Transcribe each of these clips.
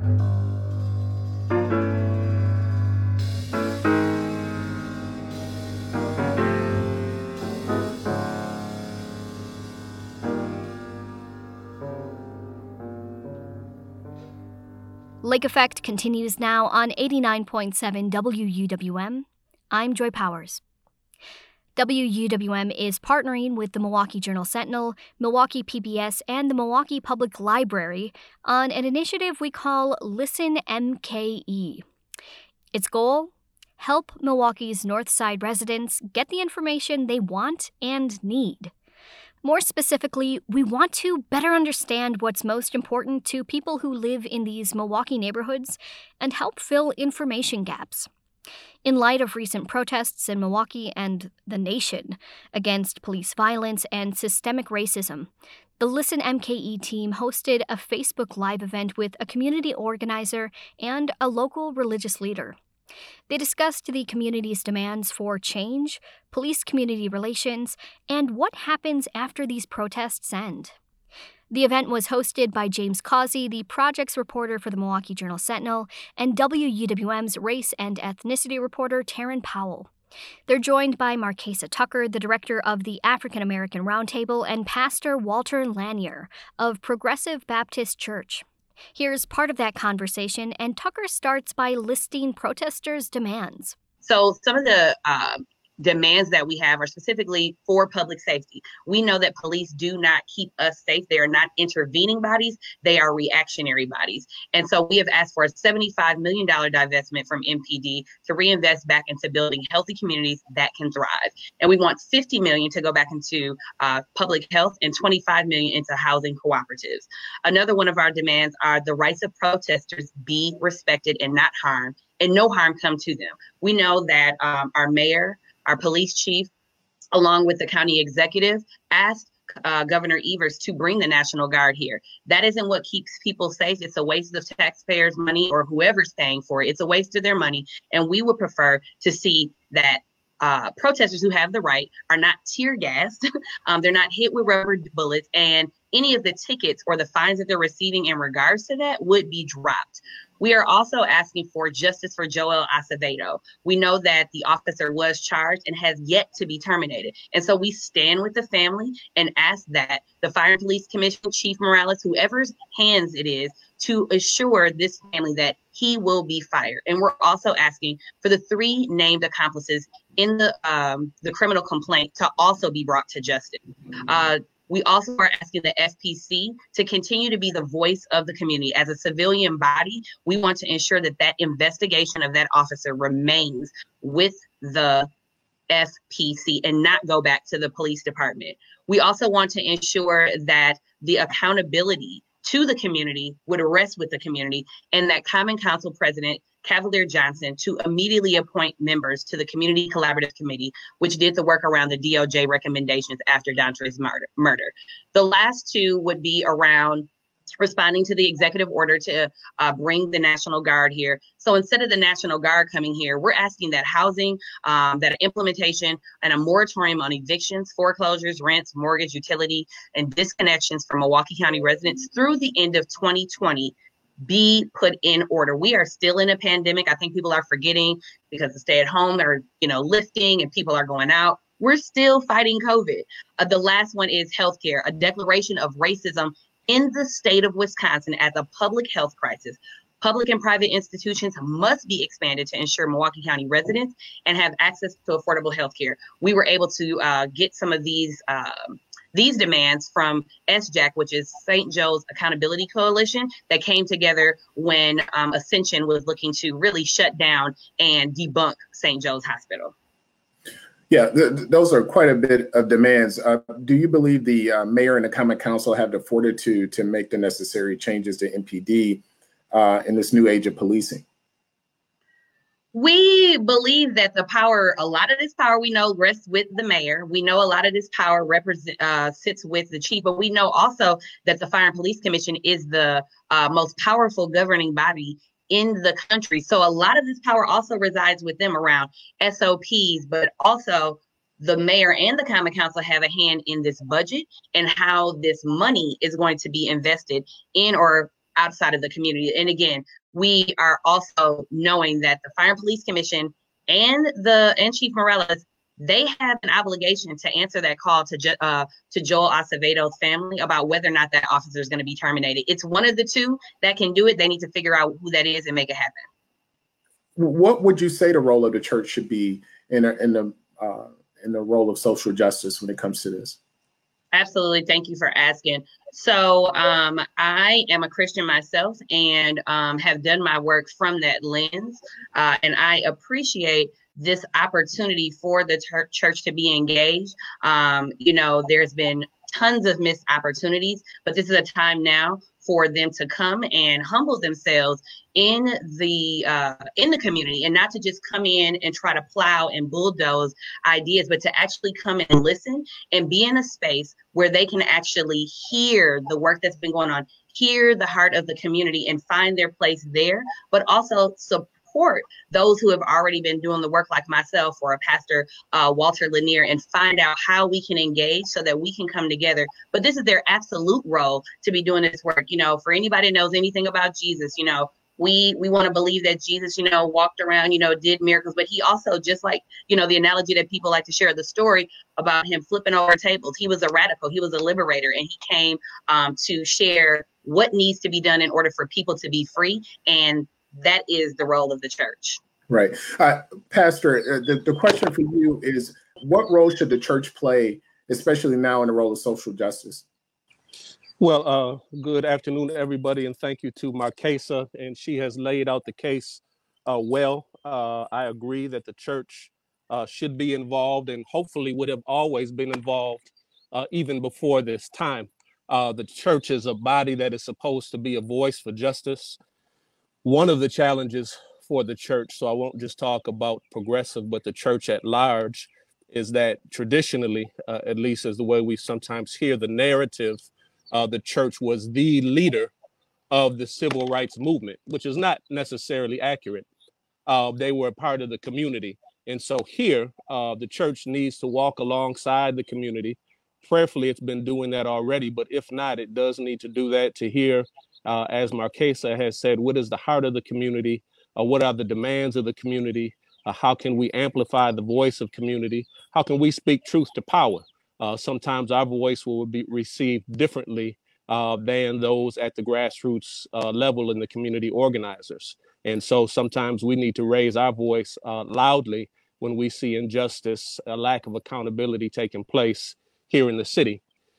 Lake Effect continues now on 89.7 WUWM. I'm Joy Powers. WUWM is partnering with the Milwaukee Journal-Sentinel, Milwaukee PBS, and the Milwaukee Public Library on an initiative we call Listen MKE. Its goal? Help Milwaukee's North Side residents get the information they want and need. More specifically, we want to better understand what's most important to people who live in these Milwaukee neighborhoods and help fill information gaps. In light of recent protests in Milwaukee and the nation against police violence and systemic racism, the Listen MKE team hosted a Facebook Live event with a community organizer and a local religious leader. They discussed the community's demands for change, police-community relations, and what happens after these protests end. The event was hosted by James Causey, the project's reporter for the Milwaukee Journal-Sentinel, and WUWM's race and ethnicity reporter Taryn Powell. They're joined by Marquesa Tucker, the director of the African American Roundtable, and Pastor Walter Lanier of Progressive Baptist Church. Here's part of that conversation, and Tucker starts by listing protesters' demands. So some of the demands that we have are specifically for public safety. We know that police do not keep us safe. They are not intervening bodies. They are reactionary bodies. And so we have asked for a $75 million divestment from MPD to reinvest back into building healthy communities that can thrive. And we want $50 million to go back into public health and $25 million into housing cooperatives. Another one of our demands are the rights of protesters be respected and not harmed, and no harm come to them. We know that our mayor, our police chief, along with the county executive, asked Governor Evers to bring the National Guard here. That isn't what keeps people safe. It's a waste of taxpayers' money or whoever's paying for it. It's a waste of their money. And we would prefer to see that protesters who have the right are not tear gassed. They're not hit with rubber bullets, and any of the tickets or the fines that they're receiving in regards to that would be dropped. We are also asking for justice for Joel Acevedo. We know that the officer was charged and has yet to be terminated. And so we stand with the family and ask that the Fire and Police Commission, Chief Morales, whoever's hands it is, to assure this family that he will be fired. And we're also asking for the 3 named accomplices in the criminal complaint to also be brought to justice. We also are asking the FPC to continue to be the voice of the community. As a civilian body, we want to ensure that that investigation of that officer remains with the FPC and not go back to the police department. We also want to ensure that the accountability to the community would rest with the community, and that Common Council President Cavalier Johnson to immediately appoint members to the Community Collaborative Committee, which did the work around the DOJ recommendations after Dontre's murder. The last 2 would be around responding to the executive order to bring the National Guard here. So instead of the National Guard coming here, we're asking that housing, that implementation and a moratorium on evictions, foreclosures, rents, mortgage, utility, and disconnections from Milwaukee County residents through the end of 2020 be put in order. We are still in a pandemic. I think people are forgetting because the stay at home are, lifting and people are going out. We're still fighting COVID. The last one is healthcare, a declaration of racism in the state of Wisconsin as a public health crisis. Public and private institutions must be expanded to ensure Milwaukee County residents and have access to affordable healthcare. We were able to get some of these demands from SJAC, which is St. Joe's Accountability Coalition, that came together when Ascension was looking to really shut down and debunk St. Joe's Hospital. Yeah, those are quite a bit of demands. Do you believe the mayor and the Common Council have the fortitude to make the necessary changes to MPD in this new age of policing? We believe that the power, a lot of this power we know rests with the mayor. We know a lot of this power sits with the chief, but we know also that the Fire and Police Commission is the most powerful governing body in the country. So a lot of this power also resides with them around SOPs, but also the mayor and the Common Council have a hand in this budget and how this money is going to be invested in or outside of the community. And again, we are also knowing that the Fire and Police Commission and Chief Morales, they have an obligation to answer that call to Joel Acevedo's family about whether or not that officer is going to be terminated. It's one of the two that can do it. They need to figure out who that is and make it happen. What would you say the role of the church should be in the role of social justice when it comes to this? Absolutely. Thank you for asking. So I am a Christian myself and have done my work from that lens. And I appreciate this opportunity for the church to be engaged. There's been tons of missed opportunities, but this is a time now for them to come and humble themselves in the community, and not to just come in and try to plow and bulldoze ideas, but to actually come and listen and be in a space where they can actually hear the work that's been going on, hear the heart of the community and find their place there, but also support those who have already been doing the work, like myself or a Pastor Walter Lanier, and find out how we can engage so that we can come together. But this is their absolute role to be doing this work. For anybody that knows anything about Jesus, we want to believe that Jesus, walked around, did miracles, but he also, just like, the analogy that people like to share, the story about him flipping over tables. He was a radical, he was a liberator, and he came to share what needs to be done in order for people to be free. And that is the role of the church. Right. Pastor, the question for you is, what role should the church play, especially now in the role of social justice? Well, good afternoon, everybody, and thank you to Marquesa, and she has laid out the case well. I agree that the church should be involved and hopefully would have always been involved even before this time. The church is a body that is supposed to be a voice for justice. One of the challenges for the church, so I won't just talk about progressive, but the church at large, is that traditionally, at least as the way we sometimes hear the narrative, the church was the leader of the civil rights movement, which is not necessarily accurate. They were a part of the community. And so here, the church needs to walk alongside the community. Prayerfully, it's been doing that already, but if not, it does need to do that to hear, as Marquesa has said, what is the heart of the community? What are the demands of the community? How can we amplify the voice of community? How can we speak truth to power? Sometimes our voice will be received differently than those at the grassroots level in the community organizers. And so sometimes we need to raise our voice loudly when we see injustice, a lack of accountability taking place here in the city.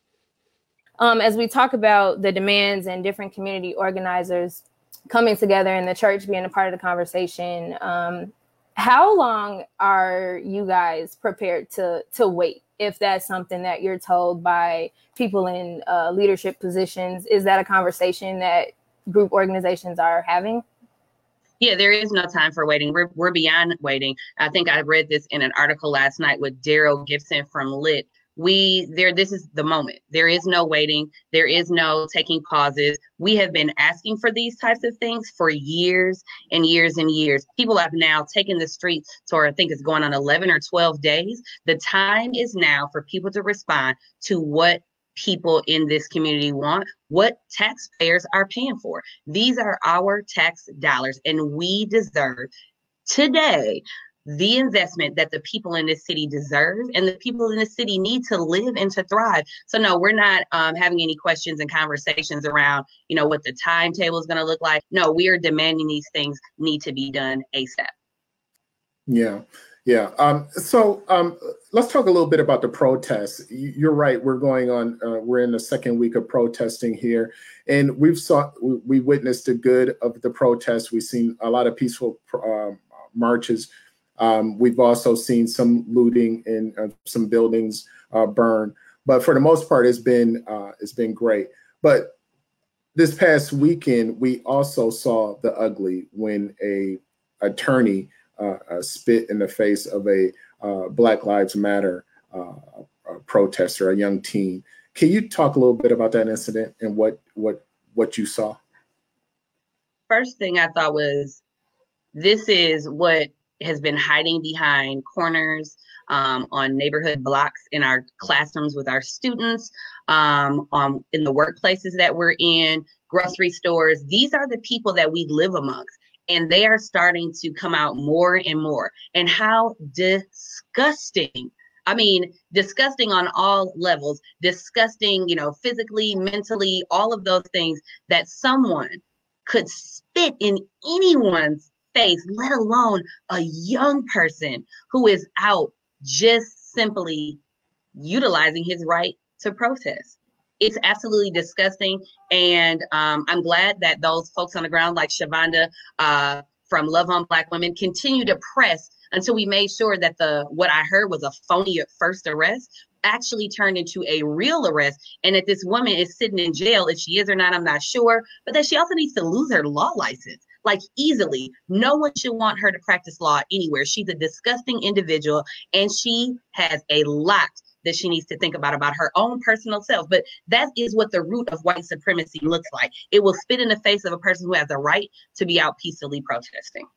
As we talk about the demands and different community organizers coming together and the church being a part of the conversation, how long are you guys prepared to wait? If that's something that you're told by people in leadership positions, is that a conversation that group organizations are having? Yeah, there is no time for waiting. We're beyond waiting. I think I read this in an article last night with Daryl Gibson from LIT. This is the moment. There is no waiting. There is no taking pauses. We have been asking for these types of things for years and years and years. People have now taken the streets, so I think it's going on 11 or 12 days. The time is now for people to respond to what people in this community want, what taxpayers are paying for. These are our tax dollars, and we deserve today the investment that the people in this city deserve, and the people in the city need to live and to thrive. So no, we're not having any questions and conversations around, what the timetable is going to look like. No, we are demanding these things need to be done ASAP. Yeah. So let's talk a little bit about the protests. You're right. We're in the second week of protesting here, and we witnessed the good of the protests. We've seen a lot of peaceful marches. We've also seen some looting and some buildings burn, but for the most part, it's been great. But this past weekend, we also saw the ugly when a attorney spit in the face of a Black Lives Matter protester, a young teen. Can you talk a little bit about that incident and what you saw? First thing I thought was, this is what has been hiding behind corners, on neighborhood blocks, in our classrooms with our students, in the workplaces that we're in, grocery stores. These are the people that we live amongst, and they are starting to come out more and more. And how disgusting. I mean, disgusting on all levels, disgusting, physically, mentally, all of those things, that someone could spit in anyone's face, let alone a young person who is out just simply utilizing his right to protest. It's absolutely disgusting. And I'm glad that those folks on the ground, like Shavonda from Love on Black Women, continue to press until we made sure that what I heard was a phony first arrest actually turned into a real arrest, and that this woman is sitting in jail. If she is or not, I'm not sure, but that she also needs to lose her law license, like easily. No one should want her to practice law anywhere. She's a disgusting individual, and she has a lot that she needs to think about her own personal self. But that is what the root of white supremacy looks like. It will spit in the face of a person who has the right to be out peacefully protesting.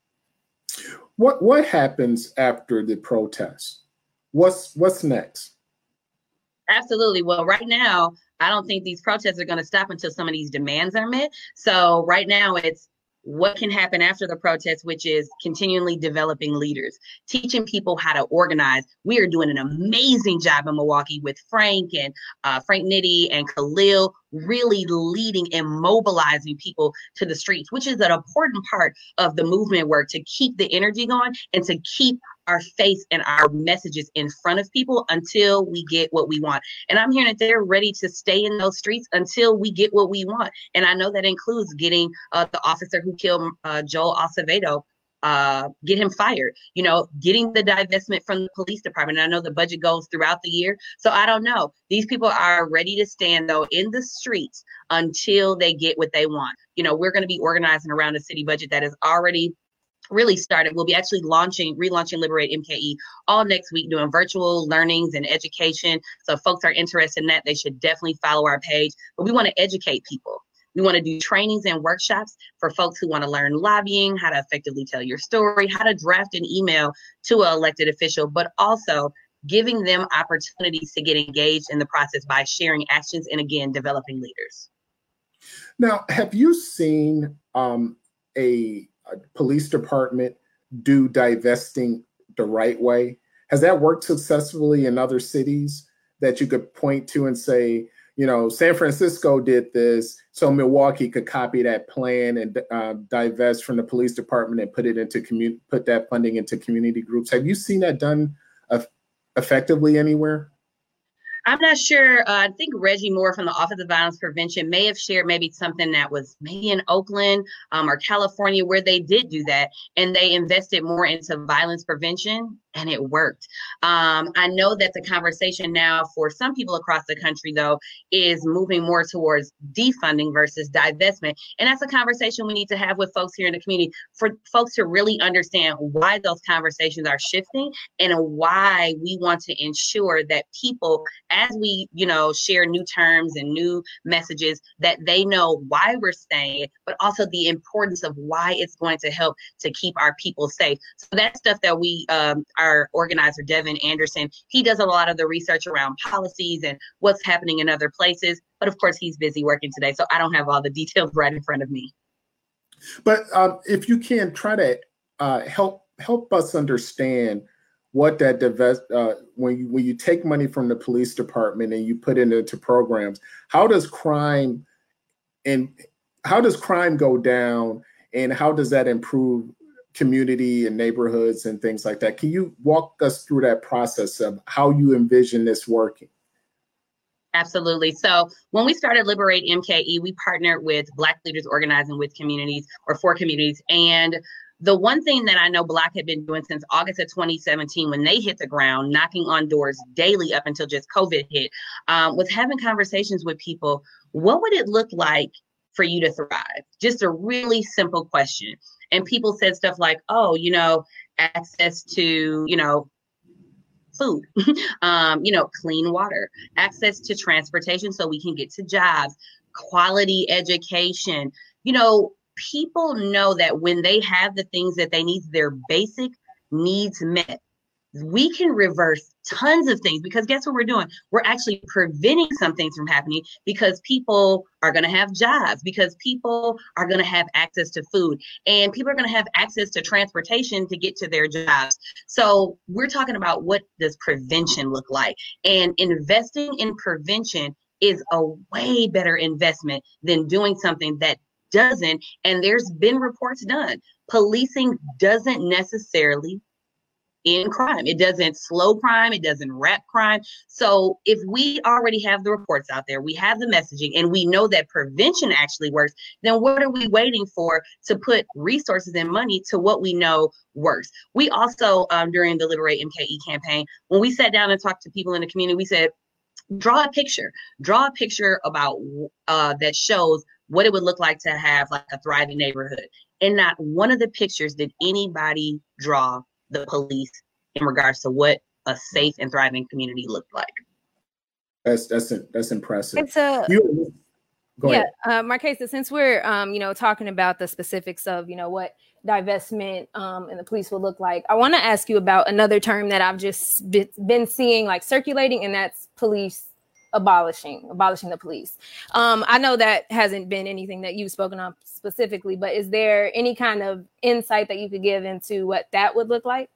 What happens after the protest? What's next? Absolutely. Well, right now, I don't think these protests are going to stop until some of these demands are met. So right now, it's what can happen after the protest, which is continually developing leaders, teaching people how to organize. We are doing an amazing job in Milwaukee with Frank Nitty and Khalil, really leading and mobilizing people to the streets, which is an important part of the movement work, to keep the energy going and to keep our face and our messages in front of people until we get what we want. And I'm hearing that they're ready to stay in those streets until we get what we want. And I know that includes getting the officer who killed Joel Acevedo, get him fired, getting the divestment from the police department. And I know the budget goes throughout the year. So I don't know. These people are ready to stand, though, in the streets until they get what they want. We're going to be organizing around a city budget that is already really started. We'll be actually relaunching Liberate MKE all next week, doing virtual learnings and education. So if folks are interested in that, they should definitely follow our page. But we want to educate people. We want to do trainings and workshops for folks who want to learn lobbying, how to effectively tell your story, how to draft an email to an elected official, but also giving them opportunities to get engaged in the process by sharing actions and, again, developing leaders. Now, have you seen a police department do divesting the right way? Has that worked successfully in other cities that you could point to and say, San Francisco did this, so Milwaukee could copy that plan and divest from the police department and put that funding into community groups? Have you seen that done effectively anywhere? I'm not sure. I think Reggie Moore from the Office of Violence Prevention may have shared maybe something that was maybe in Oakland or California where they did do that, and they invested more into violence prevention, and it worked. I know that the conversation now for some people across the country, though, is moving more towards defunding versus divestment. And that's a conversation we need to have with folks here in the community, for folks to really understand why those conversations are shifting and why we want to ensure that people, as we, share new terms and new messages, that they know why we're saying it, but also the importance of why it's going to help to keep our people safe. So that's stuff that we, our organizer, Devin Anderson, he does a lot of the research around policies and what's happening in other places. But of course, he's busy working today, so I don't have all the details right in front of me. But if you can try to help us understand what that when you take money from the police department and you put it into programs, how does crime go down, and how does that improve community and neighborhoods and things like that? Can you walk us through that process of how you envision this working? Absolutely. So when we started Liberate MKE, we partnered with Black Leaders Organizing with Communities, or for communities. And the one thing that I know Black had been doing since August of 2017, when they hit the ground, knocking on doors daily up until just COVID hit, was having conversations with people. What would it look like for you to thrive? Just a really simple question. And people said stuff like, access to, food, clean water, access to transportation so we can get to jobs, quality education. people know that when they have the things that they need, their basic needs met, we can reverse tons of things, because guess what we're doing? We're actually preventing some things from happening, because people are going to have jobs, because people are going to have access to food, and people are going to have access to transportation to get to their jobs. So we're talking about, what does prevention look like? And investing in prevention is a way better investment than doing something that doesn't. And there's been reports done. Policing doesn't necessarily end crime. It doesn't slow crime. It doesn't wrap crime. So if we already have the reports out there, we have the messaging, and we know that prevention actually works, then what are we waiting for to put resources and money to what we know works? We also, during the Liberate MKE campaign, when we sat down and talked to people in the community, we said, draw a picture about that shows what it would look like to have like a thriving neighborhood. And not one of the pictures did anybody draw the police in regards to what a safe and thriving community looked like. That's impressive. It's a Go ahead. Marquesa, since we're talking about the specifics of what divestment and the police will look like, I want to ask you about another term that I've just been seeing like circulating, and that's police abolishing the police. I know that hasn't been anything that you've spoken on specifically, but is there any kind of insight that you could give into what that would look like?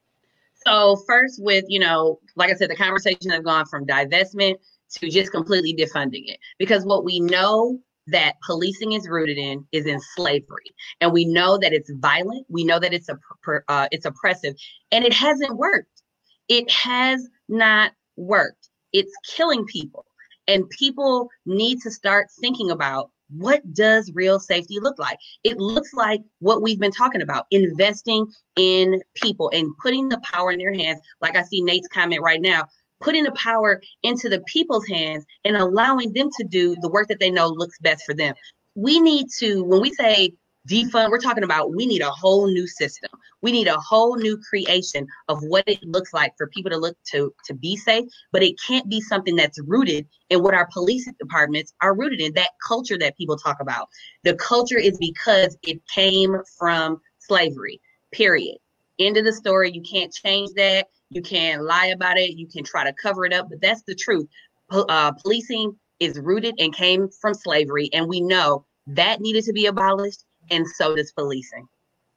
So first, with, like I said, the conversation has gone from divestment to just completely defunding it, because what we know that policing is rooted in is in slavery, and we know that it's violent. We know that it's oppressive, and it hasn't worked. It has not worked. It's killing people, and people need to start thinking about, what does real safety look like? It looks like what we've been talking about, investing in people and putting the power in their hands. Like I see Nate's comment right now, putting the power into the people's hands and allowing them to do the work that they know looks best for them. We need to, when we say defund, we're talking about, we need a whole new system. We need a whole new creation of what it looks like for people to look to be safe, but it can't be something that's rooted in what our police departments are rooted in, that culture that people talk about. The culture is because it came from slavery, period. End of the story. You can't change that. You can lie about it. You can try to cover it up, but that's the truth. Policing is rooted and came from slavery, and we know that needed to be abolished, and so does policing.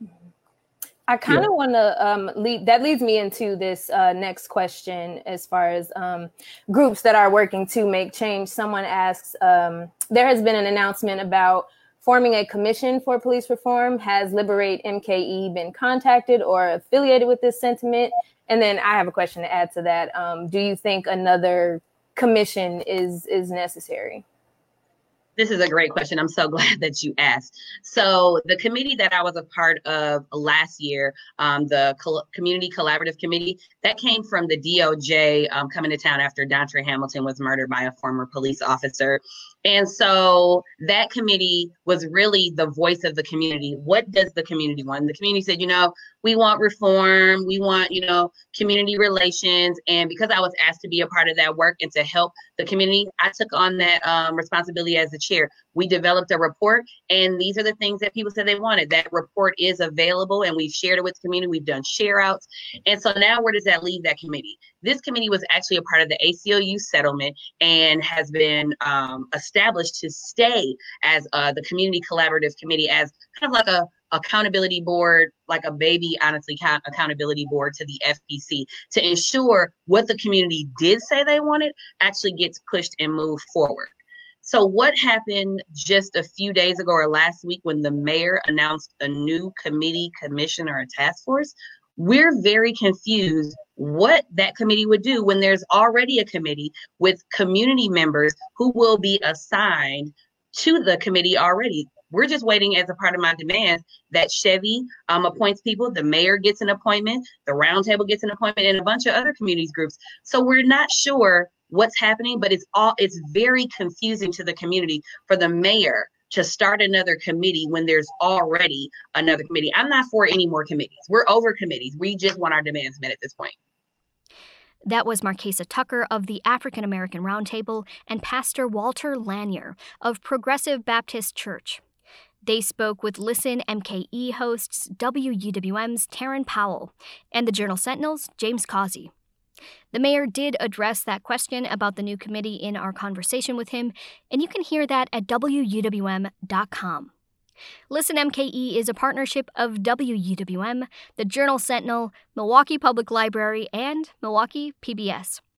I kind of want to that leads me into this next question, as far as groups that are working to make change. Someone asks, there has been an announcement about forming a commission for police reform. Has Liberate MKE been contacted or affiliated with this sentiment? And then I have a question to add to that. Do you think another commission is necessary? This is a great question. I'm so glad that you asked. So the committee that I was a part of last year, the Community Collaborative Committee, that came from the DOJ coming to town after Dontre Hamilton was murdered by a former police officer. And so that committee was really the voice of the community. What does the community want? And the community said, we want reform. We want, community relations. And because I was asked to be a part of that work and to help the community, I took on that responsibility as the chair. We developed a report, and these are the things that people said they wanted. That report is available, and we've shared it with the community. We've done share outs. And so now where does that leave that committee? This committee was actually a part of the ACLU settlement and has been established to stay as the Community Collaborative Committee, as kind of like a accountability board, like a baby, honestly, accountability board to the FPC, to ensure what the community did say they wanted actually gets pushed and moved forward. So what happened just a few days ago or last week when the mayor announced a new committee, commission, or a task force? We're very confused what that committee would do when there's already a committee with community members who will be assigned to the committee already. We're just waiting, as a part of my demands, that Chevy appoints people, the mayor gets an appointment, the roundtable gets an appointment, and a bunch of other communities groups. So we're not sure what's happening, but it's very confusing to the community for the mayor to start another committee when there's already another committee. I'm not for any more committees. We're over committees. We just want our demands met at this point. That was Marquesa Tucker of the African American Roundtable and Pastor Walter Lanier of Progressive Baptist Church. They spoke with Listen MKE hosts WUWM's Taryn Powell and the Journal Sentinel's James Causey. The mayor did address that question about the new committee in our conversation with him, and you can hear that at WUWM.com. Listen MKE is a partnership of WUWM, the Journal Sentinel, Milwaukee Public Library, and Milwaukee PBS.